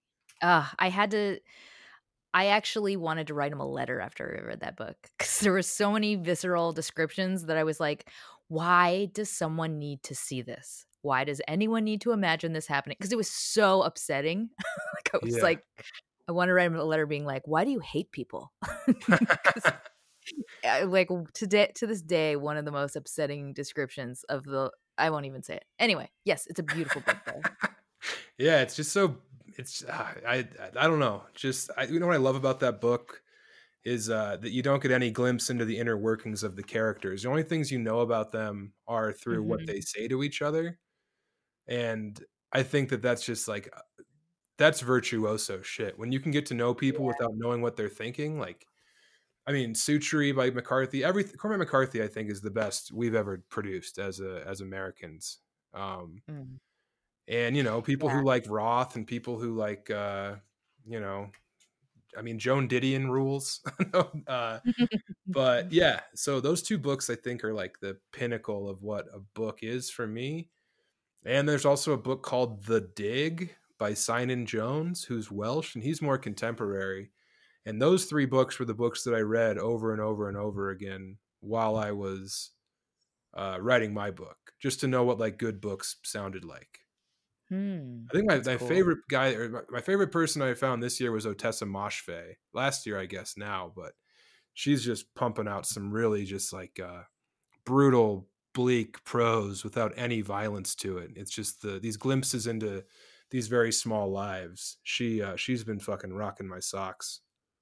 I actually wanted to write him a letter after I read that book because there were so many visceral descriptions that I was like, why does someone need to see this? Why does anyone need to imagine this happening? Because it was so upsetting. Like I was
Yeah.
like, I want to write him a letter being like, why do you hate people? Like to this day, one of the most upsetting descriptions of the I won't even say it. Anyway, yes, it's a beautiful book though.
Yeah, it's just so it's I don't know. You know what I love about that book is that you don't get any glimpse into the inner workings of the characters. The only things you know about them are through what
Mhm.
they say to each other. And I think that that's just like that's virtuoso shit. When you can get to know people
Yeah.
without knowing what they're thinking, like I mean, Sutri by McCarthy. Cormac McCarthy, I think, is the best we've ever produced as Americans. Um,
Mm.
and you know, people
Yeah.
who like Roth and people who like, you know, I mean, Joan Didion rules. But yeah, so those two books I think are like the pinnacle of what a book is for me. And there's also a book called The Dig by Sinan Jones, who's Welsh, and he's more contemporary. And those three books were the books that I read over and over and over again while I was writing my book, just to know what like good books sounded like. I think
That's
my
cool.
favorite guy or my favorite person I found this year was Otessa Moshfegh. Last year, I guess now, but she's just pumping out some really just like brutal, bleak prose without any violence to it. It's just these glimpses into these very small lives. She's been fucking rocking my socks.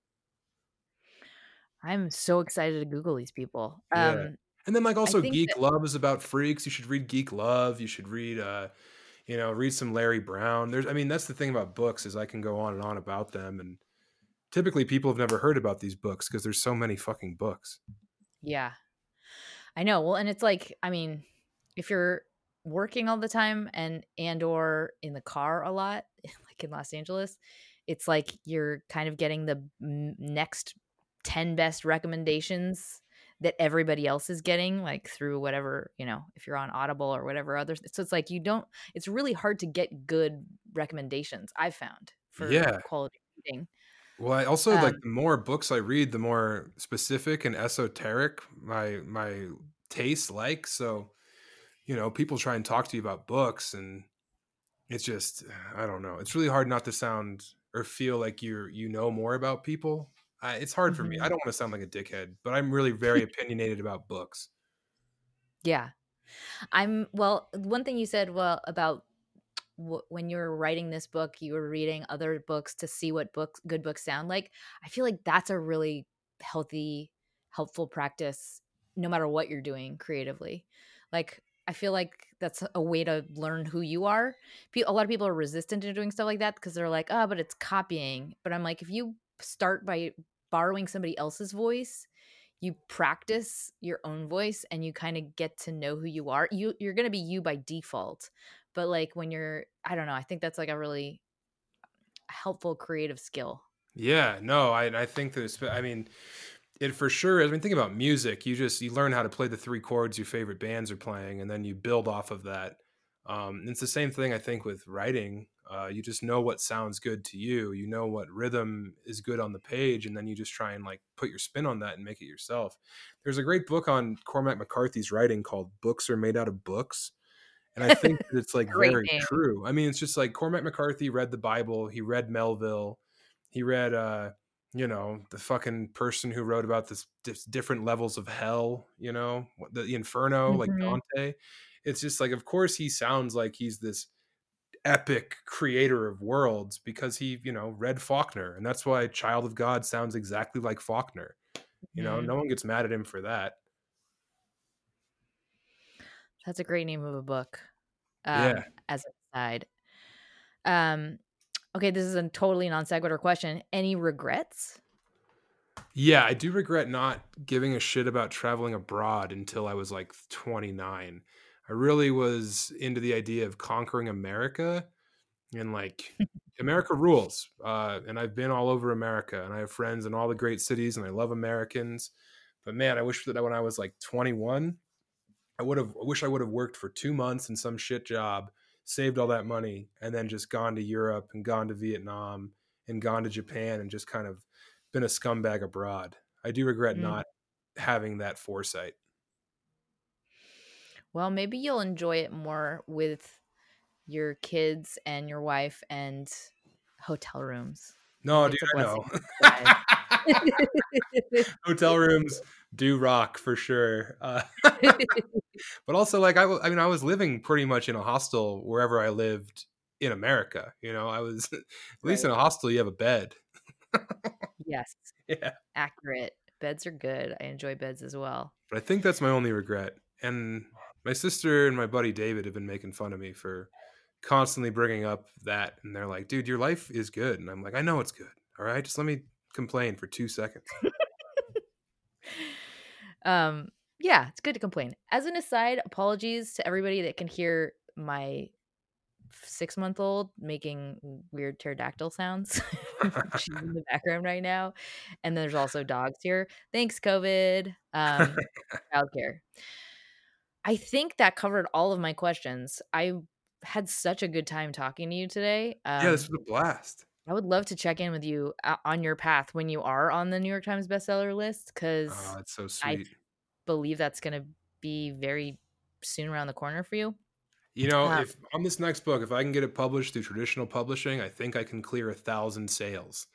I'm so excited to Google these people.
Yeah. And then like
I
also
think
Geek
that
Love is about freaks. You should read Geek Love. You should read you know, read some Larry Brown. There's I mean, that's the thing about books is I can go on and on about them and typically people have never heard about these books because there's so many fucking books.
yeah, I know. Well, and it's like, I mean, if you're working all the time and or in the car a lot, like in Los Angeles, it's like you're kind of getting the next 10 best recommendations that everybody else is getting, like through whatever, you know, if you're on Audible or whatever others. So it's like it's really hard to get good recommendations, I've found, for
Yeah.
quality reading.
Well, I also like
Um,
the more books I read, the more specific and esoteric my tastes like. So, you know, people try and talk to you about books and it's just I don't know. It's really hard not to sound or feel like you know more about people. It's hard for me. I
mhm.
don't want to sound like a dickhead, but I'm really very opinionated about books.
Yeah. Well, one thing you said, well, about when you were writing this book, you were reading other books to see what good books sound like. I feel like that's a really healthy, helpful practice, no matter what you're doing creatively. Like, I feel like that's a way to learn who you are. A lot of people are resistant to doing stuff like that because they're like, oh, but it's copying. But I'm like, if you start by borrowing somebody else's voice, you practice your own voice and you kind of get to know who you are. You're going to be you by default. But like when you're, I don't know, I think that's like a really helpful creative skill.
Yeah, no, I think that I mean, it for sure is. I mean, think about music. You learn how to play the three chords your favorite bands are playing, and then you build off of that. It's the same thing, I think, with writing. You just know what sounds good to you. You know what rhythm is good on the page, and then you just try and like put your spin on that and make it yourself. There's a great book on Cormac McCarthy's writing called "Books Are Made Out of Books," and I think that it's like
Great
very
name.
true. I mean, it's just like Cormac McCarthy read the Bible, he read Melville, he read the fucking person who wrote about this different levels of hell, the Inferno, like
Mhm.
Dante. It's just like, of course he sounds like he's this epic creator of worlds because he, read Faulkner, and that's why Child of God sounds exactly like Faulkner.
Mhm.
No one gets mad at him for that.
That's a great name of a book.
Yeah.
As an aside. Okay, this is a totally non sequitur question. Any regrets?
Yeah, I do regret not giving a shit about traveling abroad until I was like 29. I really was into the idea of conquering America, and like America rules. And I've been all over America, and I have friends in all the great cities, and I love Americans. But man, I wish that when I was like 21, I wish I would have worked for 2 months in some shit job, saved all that money, and then just gone to Europe and gone to Vietnam and gone to Japan and just kind of been a scumbag abroad. I do regret
Mm.
not having that foresight.
Well, maybe you'll enjoy it more with your kids and your wife and hotel rooms.
No,
Maybe
dude,
it's a
I
blessing
know.
in disguise.
Hotel rooms do rock for sure. But also, like, I mean, I was living pretty much in a hostel wherever I lived in America. I was at least in
Right.
a hostel, you have a bed.
Yes.
Yeah.
Accurate. Beds are good. I enjoy beds as well.
But I think that's my only regret. And my sister and my buddy David have been making fun of me for constantly bringing up that. And they're like, dude, your life is good. And I'm like, I know it's good. All right. Just let me complain for 2 seconds.
Yeah, it's good to complain. As an aside, apologies to everybody that can hear my 6-month-old making weird pterodactyl sounds. She's in the background right now. And there's also dogs here. Thanks, COVID. Childcare. I think that covered all of my questions. I had such a good time talking to you today.
Yeah, this was a blast.
I would love to check in with you on your path when you are on the New York Times bestseller list,
Oh,
because
it's so
I
sweet.
believe that's going to be very soon around the corner for you.
If on this next book, if I can get it published through traditional publishing, I think I can clear 1,000 sales.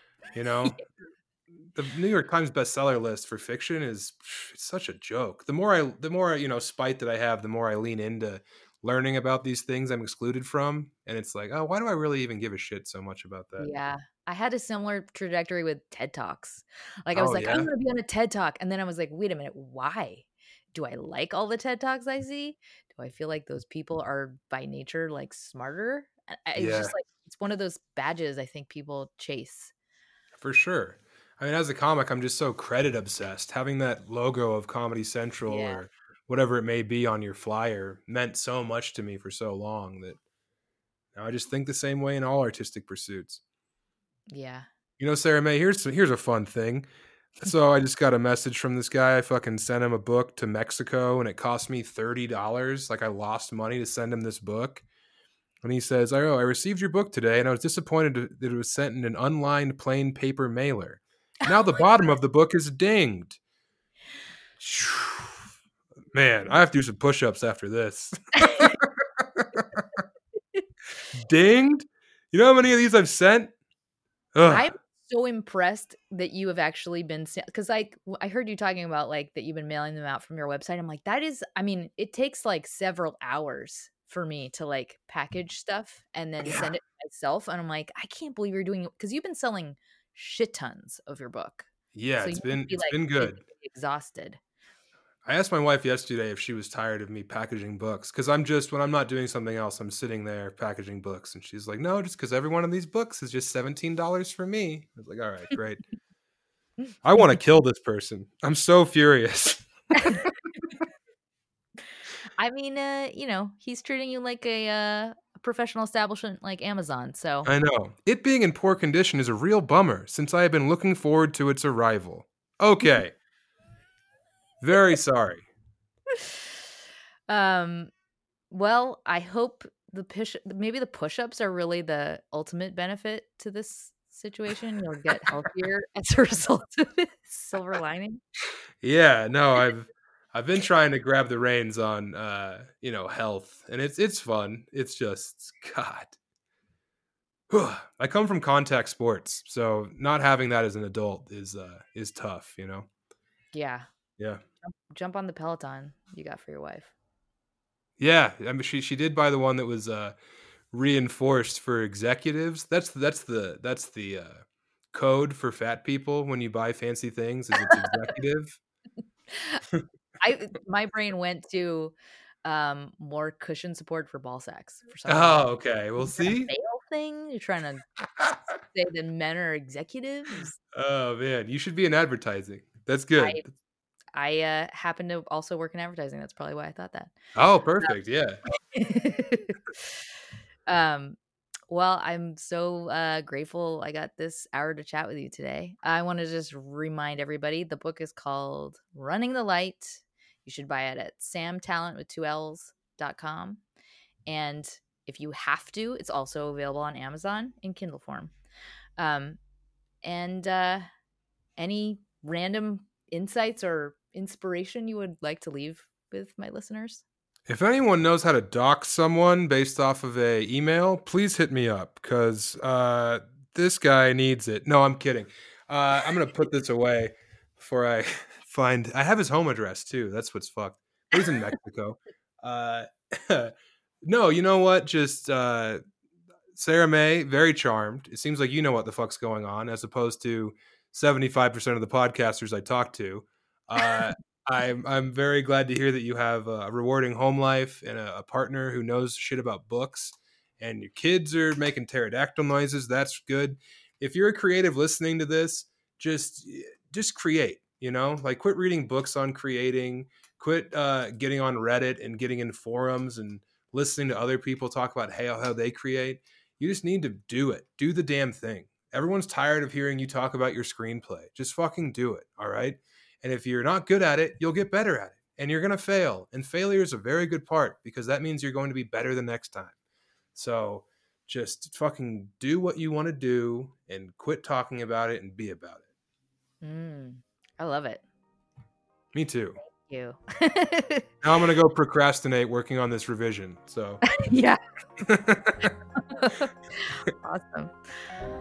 The New York Times bestseller list for fiction it's such a joke. The more spite that I have, the more I lean into learning about these things I'm excluded from, and it's like, oh, why do I really even give a shit so much about that?
Yeah. I had a similar trajectory with TED Talks. Like, I was
Oh
like, I
yeah,
want to be on a TED Talk. And then I was like, wait a minute, why? Do I like all the TED Talks I see? Do I feel like those people are by nature like smarter? It's
yeah,
just like, it's one of those badges I think people chase.
for sure. I mean, as a comic, I'm just so credit obsessed. Having that logo of Comedy Central
Yeah.
or whatever it may be on your flyer meant so much to me for so long that now I just think the same way in all artistic pursuits.
Yeah.
Sarah May, here's a fun thing. So I just got a message from this guy. I fucking sent him a book to Mexico and it cost me $30. Like I lost money to send him this book. And he says, I received your book today and I was disappointed that it was sent in an unlined plain paper mailer. Now the bottom of the book is dinged. Man, I have to do some push-ups after this. Dinged? You know how many of these I've sent? Ugh.
I'm so impressed that you have actually been, because like I heard you talking about like that you've been mailing them out from your website. I'm like, that is, I mean, it takes like several hours for me to like package stuff and then
Yeah.
send it myself. And I'm like, I can't believe you're doing it, because you've been selling shit tons of your book.
Yeah,
So
it's
you must be like
been good.
exhausted.
I asked my wife yesterday if she was tired of me packaging books because when I'm not doing something else, I'm sitting there packaging books, and she's like, "No, just because every one of these books is just $17 for me." I was like, "All right, great." I want to kill this person. I'm so furious.
I mean, he's treating you like a professional establishment like Amazon. So
I know. It being in poor condition is a real bummer since I have been looking forward to its arrival. Okay. Very sorry.
um Well, I hope maybe the push-ups are really the ultimate benefit to this situation. You'll get healthier as a result of it. Silver lining.
Yeah, no, I've been trying to grab the reins on health, and it's fun. It's just God. I come from contact sports, so not having that as an adult is tough, you know.
Yeah.
Yeah.
Jump on the Peloton you got for your wife.
Yeah, I mean she did buy the one that was reinforced for executives. That's the code for fat people when you buy fancy things is it's executive.
My brain went to more cushion support for ball sacks for some reason.
Oh, okay. We'll
Is that a
see.
male thing? You're trying to say that men are executives?
Oh man, you should be in advertising. That's good.
I happen to also work in advertising. That's probably why I thought that.
Oh, perfect. Yeah.
Well, I'm so grateful I got this hour to chat with you today. I want to just remind everybody the book is called Running the Light. You should buy it at samtalent with 2ls.com. And if you have to, it's also available on Amazon in Kindle form. And any random insights or inspiration you would like to leave with my listeners?
If anyone knows how to dox someone based off of a email, please hit me up because this guy needs it. No, I'm kidding. I'm gonna put this away before I find. I have his home address too. That's what's fucked. He's in Mexico. No, you know what? Just Sarah May, very charmed. It seems like you know what the fuck's going on, as opposed to 75% of the podcasters I talk to. I'm very glad to hear that you have a rewarding home life and a partner who knows shit about books, and your kids are making pterodactyl noises. That's good. If you're a creative listening to this, just create. You know, like quit reading books on creating. Quit getting on Reddit and getting in forums and listening to other people talk about how they create. You just need to do it. Do the damn thing. Everyone's tired of hearing you talk about your screenplay. Just fucking do it. All right. And if you're not good at it, you'll get better at it. And you're going to fail. And failure is a very good part because that means you're going to be better the next time. So just fucking do what you want to do and quit talking about it and be about it.
I love it.
Me too.
Thank you.
Now I'm going to go procrastinate working on this revision. So
yeah. Awesome.